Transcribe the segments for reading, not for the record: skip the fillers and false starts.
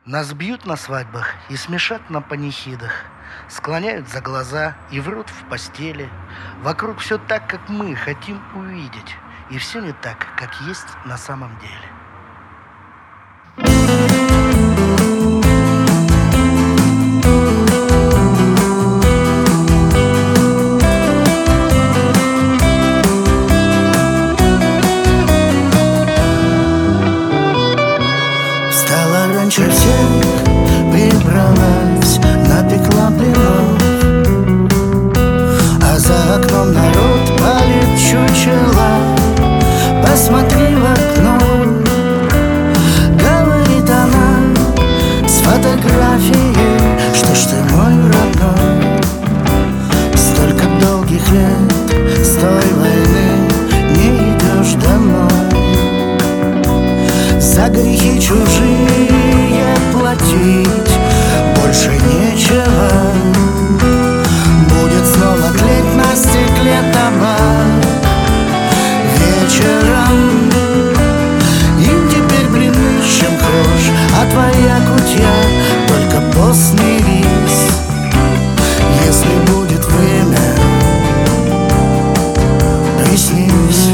Нас бьют на свадьбах и смешат на панихидах, склоняют за глаза и врут в постели. Вокруг все так, как мы хотим увидеть, и все не так, как есть на самом деле. Встала раньше всех, прибралась, напекла блинов, а за окном народ палит чучела. Посмотри в окно, говорит она с фотографией, что ж ты мой родной. Столько долгих лет с той войны не идешь домой. За грехи чужие платить больше нечего. Будет снова тлеть на стекле табак вечером. Им теперь блины с чем хорош, а твоя кутья только постный рис. Если будет время, приснись,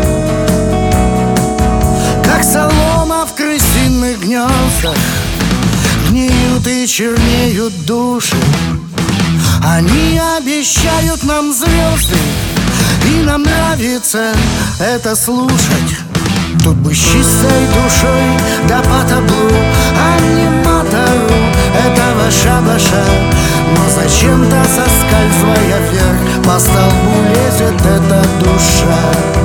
как солома в крысиных гнездах, гниют и чернеют души. Они обещают нам звезды, и нам нравится это слушать. Тут бы с чистой душой да по таблу, а не мотору этого шабаша. Но зачем-то, соскальзывая вверх, по столбу лезет эта душа.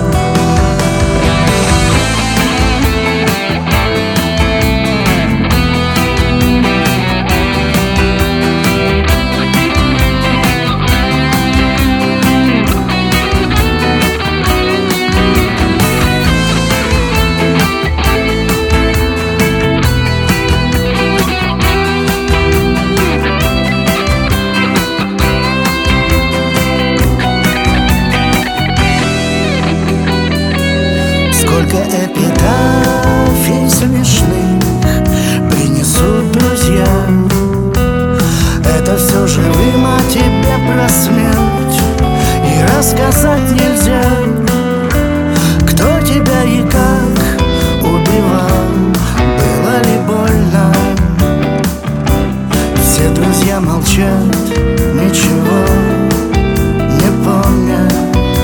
Сколько эпитафий смешных принесут друзья. Это все живым о тебе про смерть и рассказать нельзя. Кто тебя и как убивал, было ли больно? Все друзья молчат, ничего не помнят.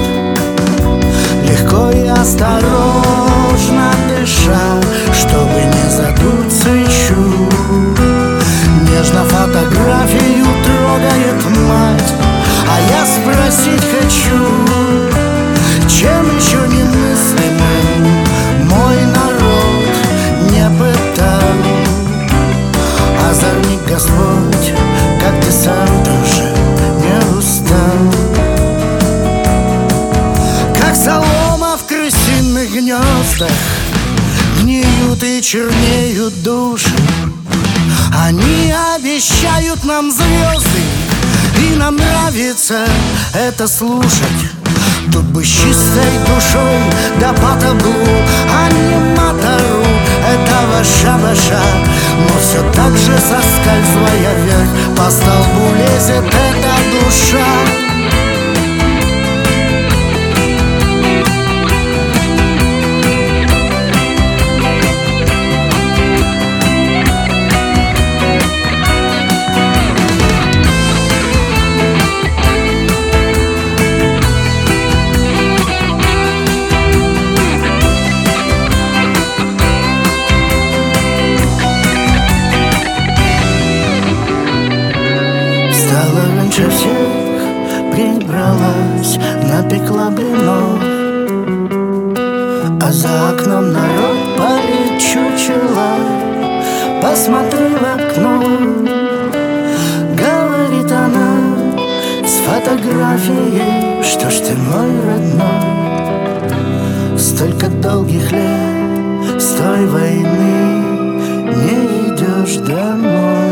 Легко и осторожно дыша, чтобы не задуть свечу, нежно фотографию трогает мать. А я спросить хочу, чем еще немыслимым мой народ не пытал. Озарник Господь, как ты сам тоже не устал. Как солома в крысиных гнездах, гниют и чернеют души. Они обещают нам звезды, и нам нравится это слушать. Тут бы с чистой душой да по таблу, а не мотору этого шабаша. Но все так же, соскальзывая вверх, по столбу лезет эта душа. Встала раньше всех, прибралась, напекла блинов, а за окном народ палит чучела. Посмотри в окно, говорит она с фотографией, что ж ты мой родной. Столько долгих лет с той войны не идешь домой.